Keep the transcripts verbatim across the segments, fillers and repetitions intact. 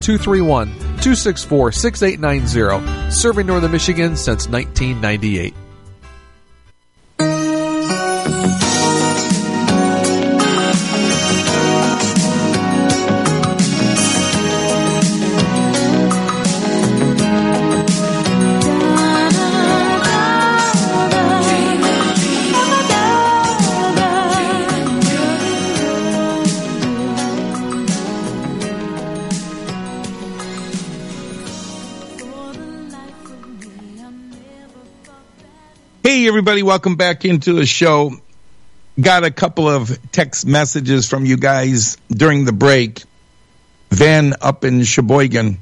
two three one, two six four, six eight nine zero. Serving Northern Michigan since nineteen ninety-eight. Hey, everybody, welcome back into the show. Got a couple of text messages from you guys during the break. Van up in Sheboygan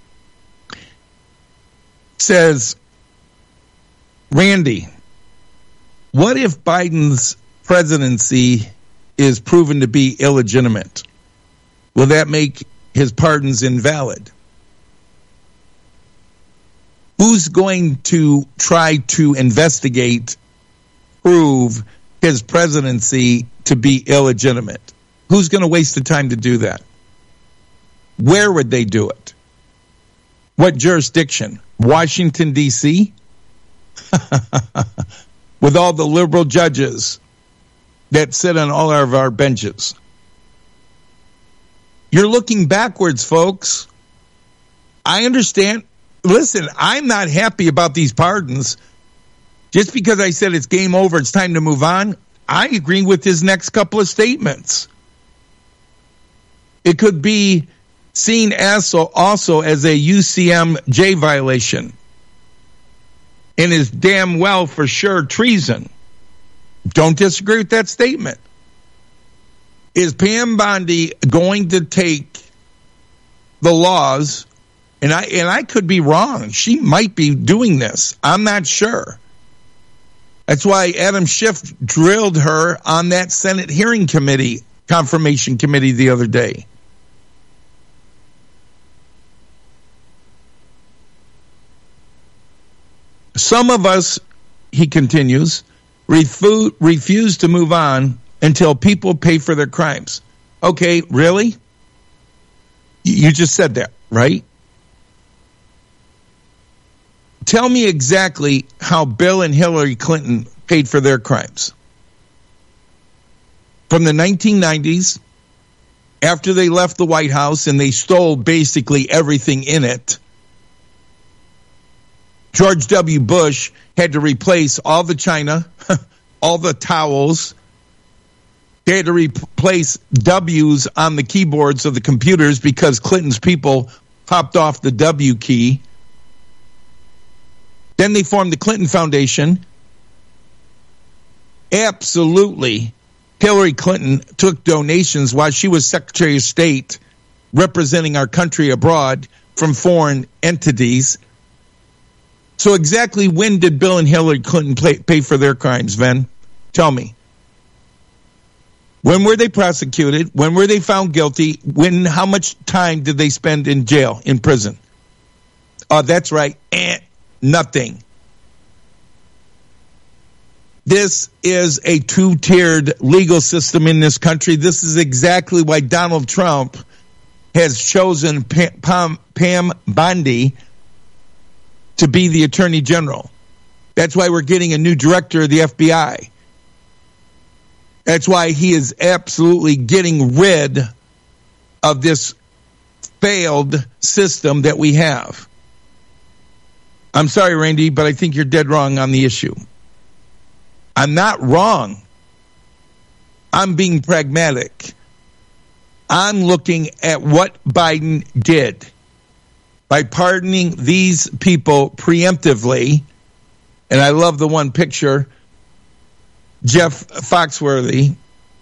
says, Randy, what if Biden's presidency is proven to be illegitimate? Will that make his pardons invalid? Who's going to try to investigate, prove his presidency to be illegitimate? Who's going to waste the time to do that? Where would they do it? What jurisdiction? Washington, D C? With all the liberal judges that sit on all of our benches. You're looking backwards, folks. I understand. Listen, I'm not happy about these pardons. Just because I said it's game over, it's time to move on, I agree with his next couple of statements. It could be seen as also as a U C M J violation and is damn well for sure treason. Don't disagree with that statement. Is Pam Bondi going to take the laws? And I and I could be wrong. She might be doing this. I'm not sure. That's why Adam Schiff drilled her on that Senate hearing committee, confirmation committee the other day. Some of us, he continues, refu- refuse to move on until people pay for their crimes. Okay, really? You just said that, right? Tell me exactly how Bill and Hillary Clinton paid for their crimes. From the nineteen nineties, after they left the White House and they stole basically everything in it, George W. Bush had to replace all the china, all the towels. They had to replace W's on the keyboards of the computers because Clinton's people popped off the W key. Then they formed the Clinton Foundation. Absolutely, Hillary Clinton took donations while she was Secretary of State representing our country abroad from foreign entities. So exactly when did Bill and Hillary Clinton pay, pay for their crimes, Ven? Tell me. When were they prosecuted? When were they found guilty? When? How much time did they spend in jail, in prison? Oh, that's right. Eh. Nothing. This is a two-tiered legal system in this country. This is exactly why Donald Trump has chosen Pam, Pam Bondi to be the Attorney General. That's why we're getting a new director of the F B I. That's why he is absolutely getting rid of this failed system that we have. I'm sorry, Randy, but I think you're dead wrong on the issue. I'm not wrong. I'm being pragmatic. I'm looking at what Biden did by pardoning these people preemptively. And I love the one picture, Jeff Foxworthy.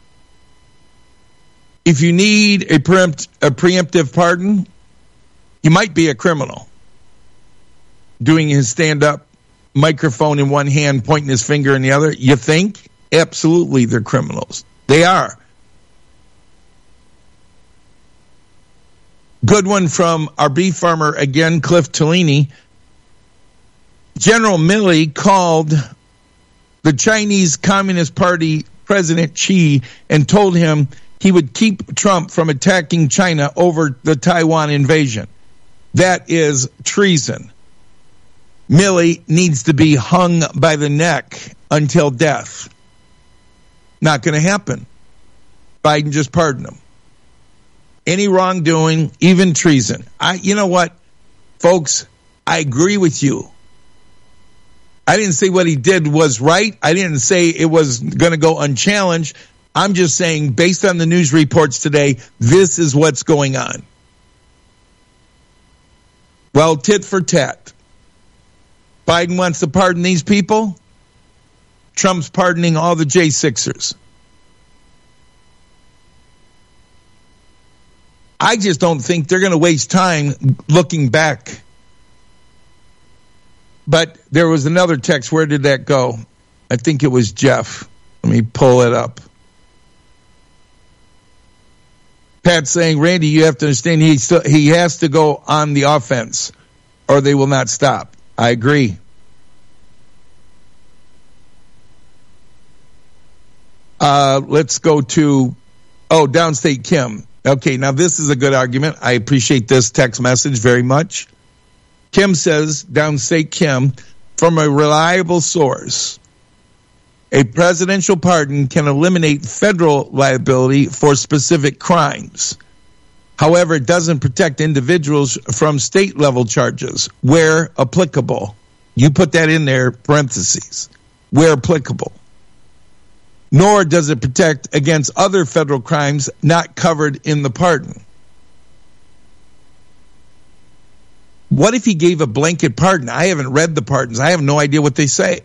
If you need a, preempt, a preemptive pardon, you might be a criminal. Doing his stand-up, microphone in one hand, pointing his finger in the other. You think? Absolutely, they're criminals. They are. Good one from our beef farmer again, Cliff Tellini. General Milley called the Chinese Communist Party President Xi and told him he would keep Trump from attacking China over the Taiwan invasion. That is treason. Milley needs to be hung by the neck until death. Not going to happen. Biden just pardoned him. Any wrongdoing, even treason. I, you know what, folks, I agree with you. I didn't say what he did was right. I didn't say it was going to go unchallenged. I'm just saying, based on the news reports today, this is what's going on. Well, tit for tat. Biden wants to pardon these people. Trump's pardoning all the J sixers. I just don't think they're going to waste time looking back. But there was another text. Where did that go? I think it was Jeff. Let me pull it up. Pat's saying, Randy, you have to understand he still, he has to go on the offense or they will not stop. I agree. Uh, let's go to, oh, Downstate Kim. Okay, now this is a good argument. I appreciate this text message very much. Kim says, Downstate Kim, from a reliable source, a presidential pardon can eliminate federal liability for specific crimes. However, it doesn't protect individuals from state-level charges where applicable. You put that in there, parentheses, where applicable. Nor does it protect against other federal crimes not covered in the pardon. What if he gave a blanket pardon? I haven't read the pardons. I have no idea what they say.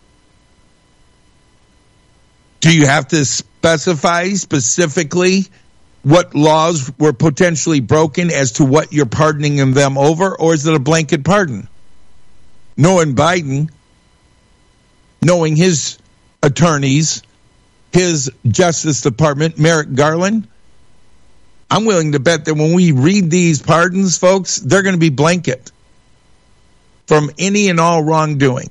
Do you have to specify specifically what laws were potentially broken as to what you're pardoning them over, or is it a blanket pardon? Knowing Biden, knowing his attorneys, his Justice Department, Merrick Garland, I'm willing to bet that when we read these pardons, folks, they're going to be blanket from any and all wrongdoing.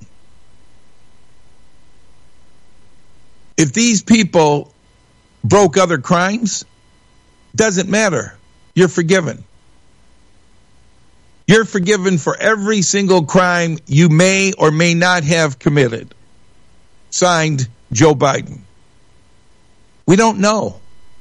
If these people broke other crimes, doesn't matter. You're forgiven. You're forgiven for every single crime you may or may not have committed. Signed, Joe Biden. We don't know.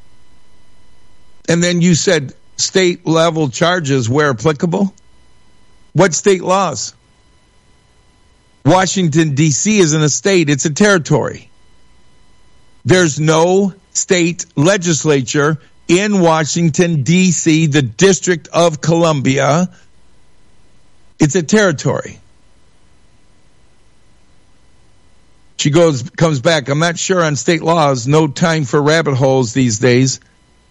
And then you said state level charges where applicable. What state laws? Washington, D C isn't a state, it's a territory. There's no state legislature in Washington, D C, the District of Columbia. It's a territory. She goes, comes back. I'm not sure on state laws. No time for rabbit holes these days.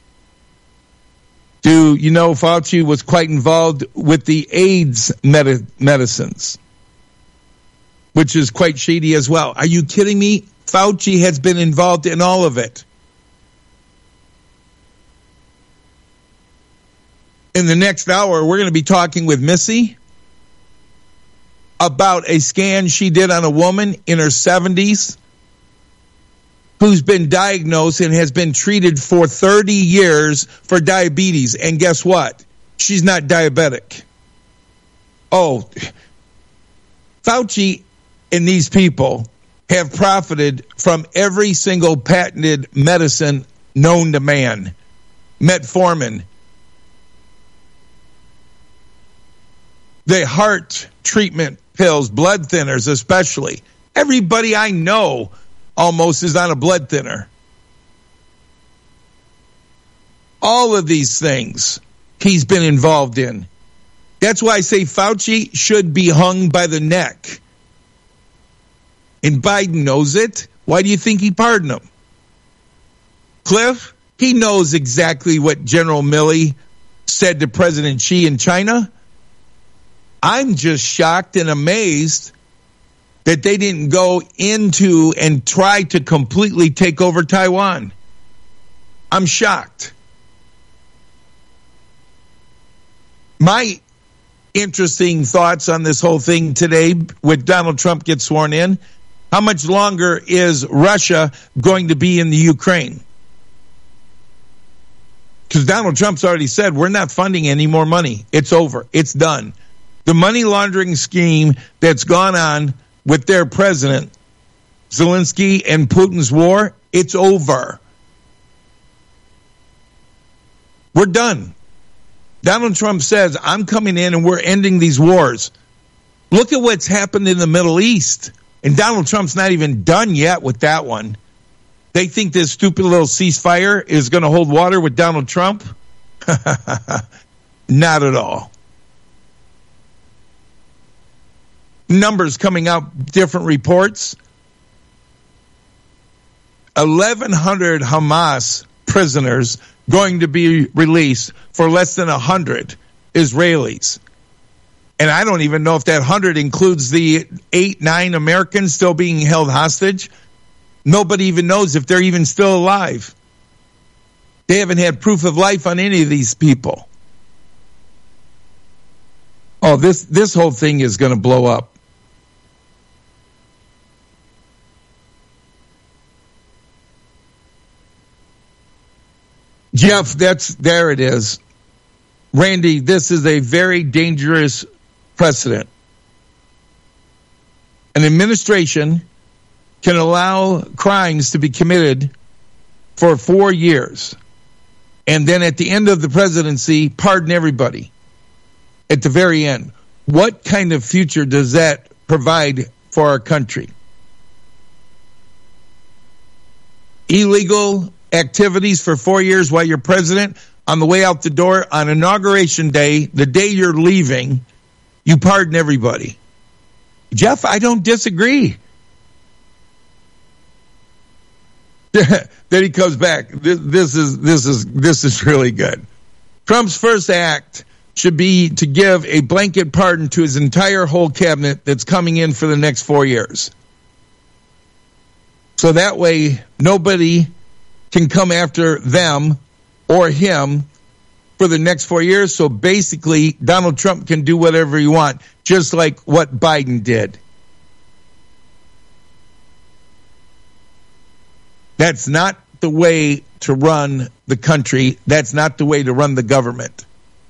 Do you know Fauci was quite involved with the AIDS med- medicines, which is quite shady as well. Are you kidding me? Fauci has been involved in all of it. In the next hour, we're going to be talking with Missy about a scan she did on a woman in her seventies who's been diagnosed and has been treated for thirty years for diabetes. And guess what? She's not diabetic. Oh, Fauci and these people have profited from every single patented medicine known to man. Metformin, the heart treatment pills, blood thinners especially. Everybody I know almost is on a blood thinner. All of these things he's been involved in. That's why I say Fauci should be hung by the neck. And Biden knows it. Why do you think he pardoned him? Cliff, he knows exactly what General Milley said to President Xi in China. I'm just shocked and amazed that they didn't go into and try to completely take over Taiwan. I'm shocked. My interesting thoughts on this whole thing today with Donald Trump gets sworn in. How much longer is Russia going to be in the Ukraine? Because Donald Trump's already said, we're not funding any more money. It's over. It's done. The money laundering scheme that's gone on with their president, Zelensky, and Putin's war, it's over. We're done. Donald Trump says, I'm coming in and we're ending these wars. Look at what's happened in the Middle East. And Donald Trump's not even done yet with that one. They think this stupid little ceasefire is going to hold water with Donald Trump? Not at all. Numbers coming out, different reports. eleven hundred Hamas prisoners going to be released for less than one hundred Israelis. And I don't even know if that one hundred includes the eight, nine Americans still being held hostage. Nobody even knows if they're even still alive. They haven't had proof of life on any of these people. Oh, this, this whole thing is going to blow up. Jeff, that's, there it is. Randy, this is a very dangerous precedent. An administration can allow crimes to be committed for four years and then at the end of the presidency, pardon everybody at the very end. What kind of future does that provide for our country? Illegal activities for four years while you're president, on the way out the door, on inauguration day, the day you're leaving, you pardon everybody. Jeff, I don't disagree. Then he comes back. This, this is this is this is really good. Trump's first act should be to give a blanket pardon to his entire whole cabinet that's coming in for the next four years. So that way, nobody can come after them or him for the next four years. So basically, Donald Trump can do whatever he wants, just like what Biden did. That's not the way to run the country. That's not the way to run the government.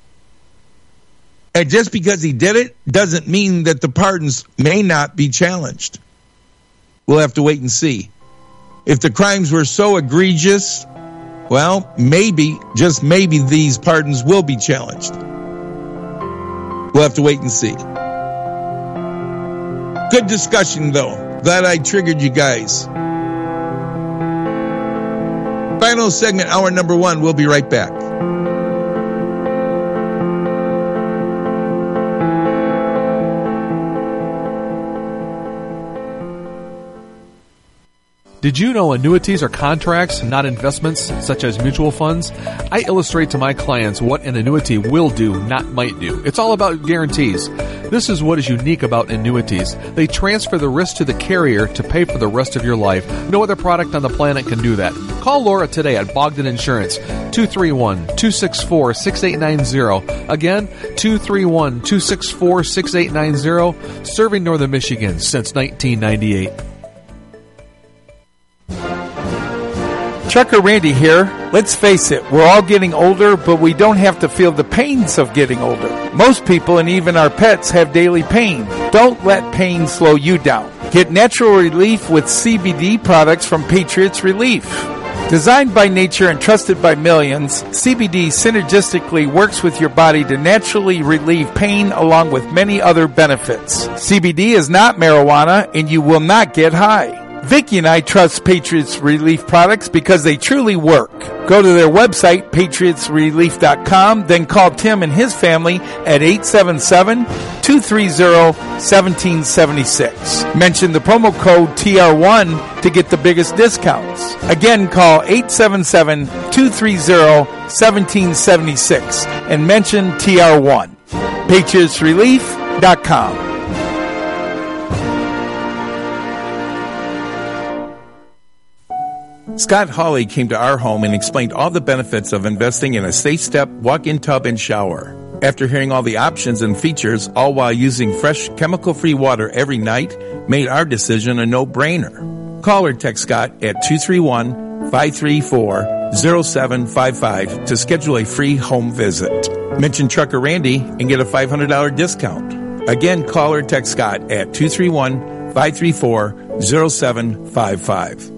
And just because he did it doesn't mean that the pardons may not be challenged. We'll have to wait and see. If the crimes were so egregious, well, maybe, just maybe, these pardons will be challenged. We'll have to wait and see. Good discussion, though. Glad I triggered you guys. Final segment, hour number one. We'll be right back. Did you know annuities are contracts, not investments, such as mutual funds? I illustrate to my clients what an annuity will do, not might do. It's all about guarantees. This is what is unique about annuities. They transfer the risk to the carrier to pay for the rest of your life. No other product on the planet can do that. Call Laura today at Bogdan Insurance, two three one, two six four, six eight nine zero. Again, two three one, two six four, six eight nine zero. Serving Northern Michigan since nineteen ninety-eight. Trucker Randy here. Let's face it, we're all getting older, but we don't have to feel the pains of getting older. Most people and even our pets have daily pain. Don't let pain slow you down. Get natural relief with C B D products from Patriots Relief. Designed by nature and trusted by millions, C B D synergistically works with your body to naturally relieve pain along with many other benefits. C B D is not marijuana and you will not get high. Vicki and I trust Patriots Relief products because they truly work. Go to their website, patriots relief dot com, then call Tim and his family at eight seven seven, two three zero, one seven seven six. Mention the promo code T R one to get the biggest discounts. Again, call eight seven seven, two three zero, one seven seven six and mention T R one. patriots relief dot com. Scott Hawley came to our home and explained all the benefits of investing in a safe step, walk-in tub, and shower. After hearing all the options and features, all while using fresh, chemical-free water every night, made our decision a no-brainer. Call or text Scott at two three one, five three four, zero seven five five to schedule a free home visit. Mention Trucker Randy and get a five hundred dollars discount. Again, call or text Scott at two three one, five three four, zero seven five five.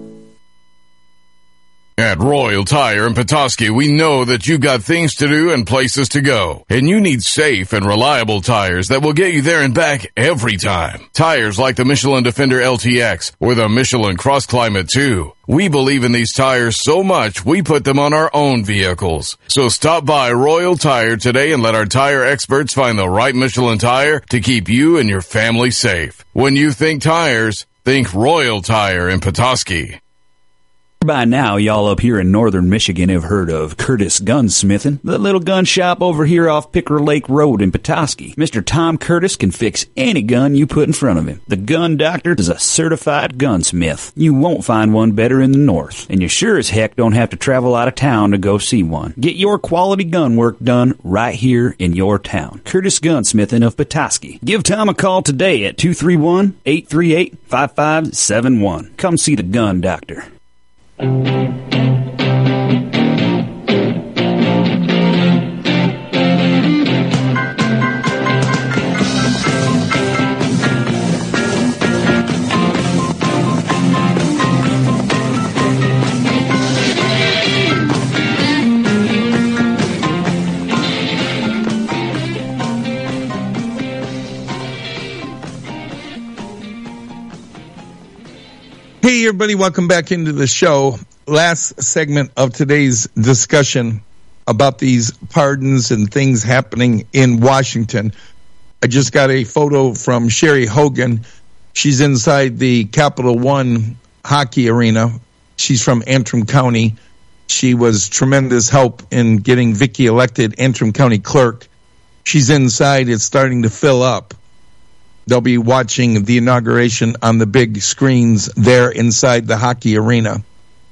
At Royal Tire in Petoskey, we know that you got things to do and places to go, and you need safe and reliable tires that will get you there and back every time. Tires like the Michelin Defender L T X or the Michelin Cross Climate two. We believe in these tires so much, we put them on our own vehicles. So stop by Royal Tire today and let our tire experts find the right Michelin tire to keep you and your family safe. When you think tires, think Royal Tire in Petoskey. By now, y'all up here in northern Michigan have heard of Curtis Gunsmithing, the little gun shop over here off Picker Lake Road in Petoskey. Mister Tom Curtis can fix any gun you put in front of him. The Gun Doctor is a certified gunsmith. You won't find one better in the north, and you sure as heck don't have to travel out of town to go see one. Get your quality gun work done right here in your town. Curtis Gunsmithing of Petoskey. Give Tom a call today at two three one, eight three eight, five five seven one. Come see the Gun Doctor. Hey, everybody, welcome back into the show. Last segment of today's discussion about these pardons and things happening in Washington. I just got a photo from Sherry Hogan. She's inside the Capital One hockey arena. She's from Antrim County. She was tremendous help in getting Vicky elected Antrim County clerk. She's inside. It's starting to fill up. They'll be watching the inauguration on the big screens there inside the hockey arena.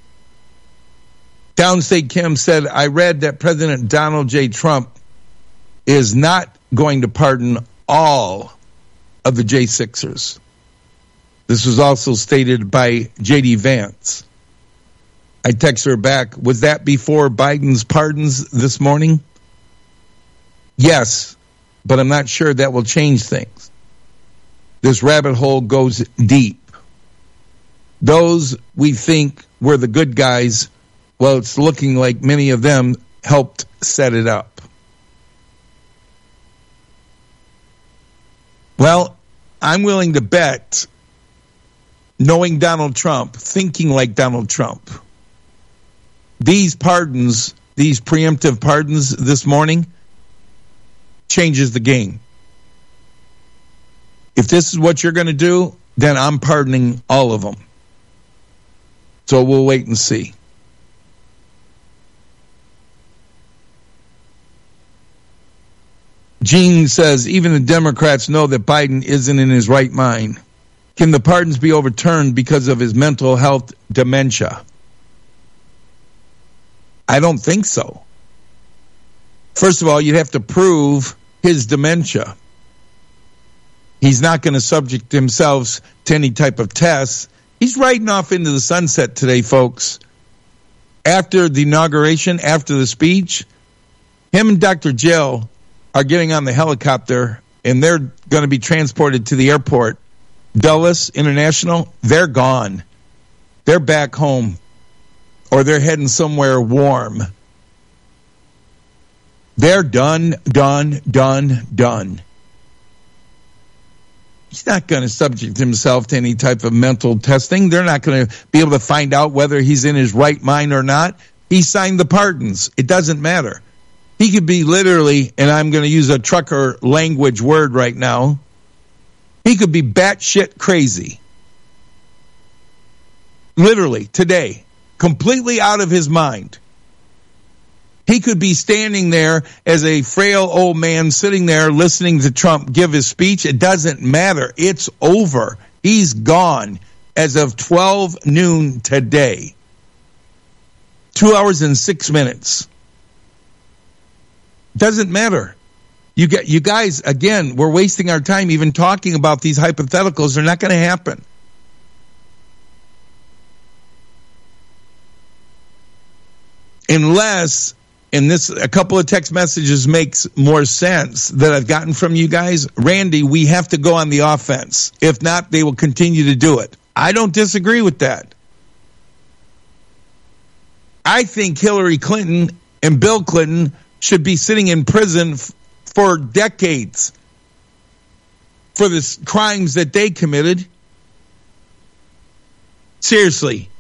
Downstate Kim said, I read that President Donald J. Trump is not going to pardon all of the J sixers. This was also stated by J D Vance. I text her back, was that before Biden's pardons this morning? Yes, but I'm not sure that will change things. This rabbit hole goes deep. Those we think were the good guys, well, it's looking like many of them helped set it up. Well, I'm willing to bet, knowing Donald Trump, thinking like Donald Trump, these pardons, these preemptive pardons this morning, changes the game. If this is what you're going to do, then I'm pardoning all of them. So we'll wait and see. Gene says, even the Democrats know that Biden isn't in his right mind. Can the pardons be overturned because of his mental health dementia? I don't think so. First of all, you'd have to prove his dementia. He's not going to subject himself to any type of tests. He's riding off into the sunset today, folks. After the inauguration, after the speech, him and Doctor Jill are getting on the helicopter, and they're going to be transported to the airport. Dulles International, they're gone. They're back home, or they're heading somewhere warm. They're done, done, done, done. He's not going to subject himself to any type of mental testing. They're not going to be able to find out whether he's in his right mind or not. He signed the pardons. It doesn't matter. He could be literally, and I'm going to use a trucker language word right now, he could be batshit crazy. Literally, today, completely out of his mind. He could be standing there as a frail old man sitting there listening to Trump give his speech. It doesn't matter. It's over. He's gone as of twelve noon today. Two hours and six minutes. Doesn't matter. You get, you guys, again, we're wasting our time even talking about these hypotheticals. They're not going to happen. unless, and this, a couple of text messages makes more sense that I've gotten from you guys. Randy, we have to go on the offense. If not, they will continue to do it. I don't disagree with that. I think Hillary Clinton and Bill Clinton should be sitting in prison f- for decades for the crimes that they committed. Seriously.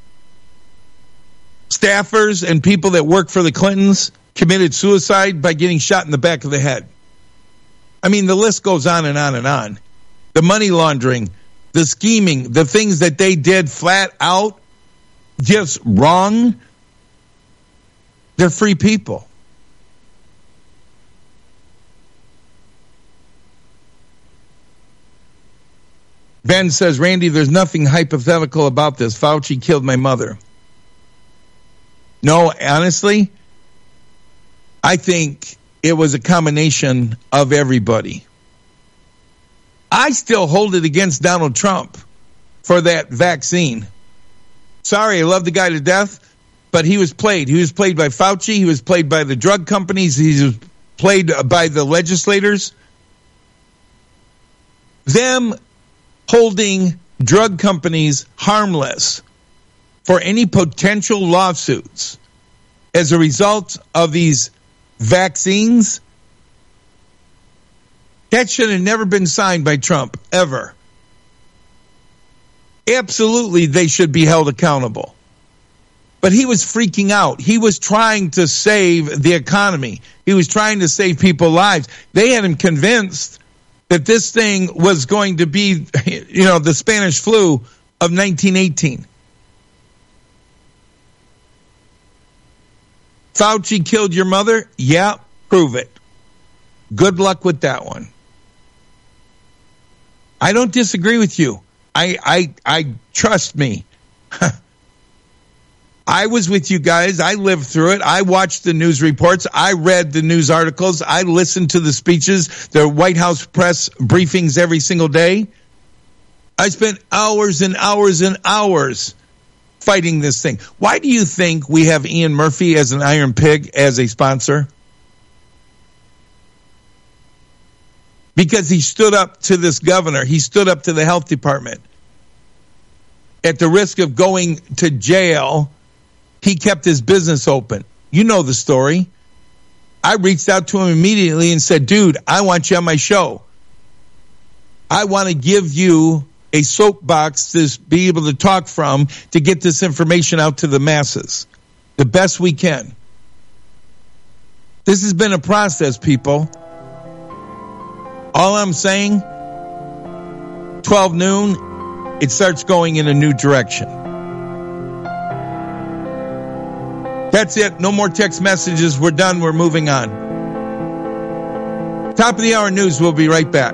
Staffers and people that work for the Clintons committed suicide by getting shot in the back of the head. I mean, the list goes on and on and on. The money laundering, the scheming, the things that they did flat out just wrong. They're free people. Ben says, Randy, there's nothing hypothetical about this. Fauci killed my mother. No, honestly, I think it was a combination of everybody. I still hold it against Donald Trump for that vaccine. Sorry, I love the guy to death, but he was played. He was played by Fauci. He was played by the drug companies. He was played by the legislators. Them holding drug companies harmless for any potential lawsuits as a result of these vaccines, that should have never been signed by Trump, ever. Absolutely, they should be held accountable. But he was freaking out. He was trying to save the economy. He was trying to save people's lives. They had him convinced that this thing was going to be, you know, the Spanish flu of nineteen eighteen. Fauci killed your mother? Yeah, prove it. Good luck with that one. I don't disagree with you. I, I, I trust me. I was with you guys. I lived through it. I watched the news reports. I read the news articles. I listened to the speeches, the White House press briefings every single day. I spent hours and hours and hours fighting this thing. Why do you think we have Ian Murphy as an Iron Pig as a sponsor? Because he stood up to this governor. He stood up to the health department. At the risk of going to jail, he kept his business open. You know the story. I reached out to him immediately and said, dude, I want you on my show. I want to give you a soapbox to be able to talk from to get this information out to the masses the best we can. This has been a process, people. All I'm saying, twelve noon, it starts going in a new direction. That's it. No more text messages. We're done. We're moving on. Top of the hour news. We'll be right back.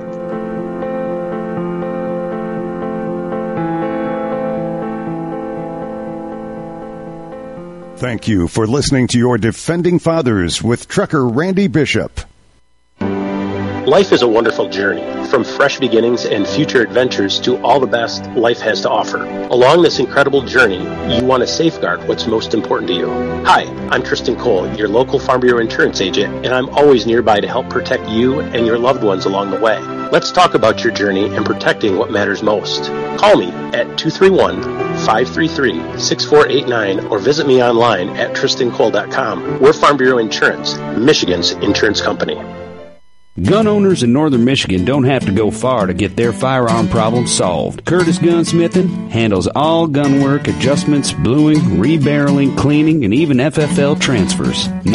Thank you for listening to your Defending Fathers with Trucker Randy Bishop. Life is a wonderful journey, from fresh beginnings and future adventures to all the best life has to offer. Along this incredible journey, you want to safeguard what's most important to you. Hi, I'm Tristan Cole, your local Farm Bureau insurance agent, and I'm always nearby to help protect you and your loved ones along the way. Let's talk about your journey and protecting what matters most. Call me at two three one, five three three, six four eight nine or visit me online at tristan cole dot com. We're Farm Bureau Insurance, Michigan's insurance company. Gun owners in northern Michigan don't have to go far to get their firearm problem solved. Curtis Gunsmithing handles all gun work, adjustments, bluing, rebarreling, cleaning, and even F F L transfers.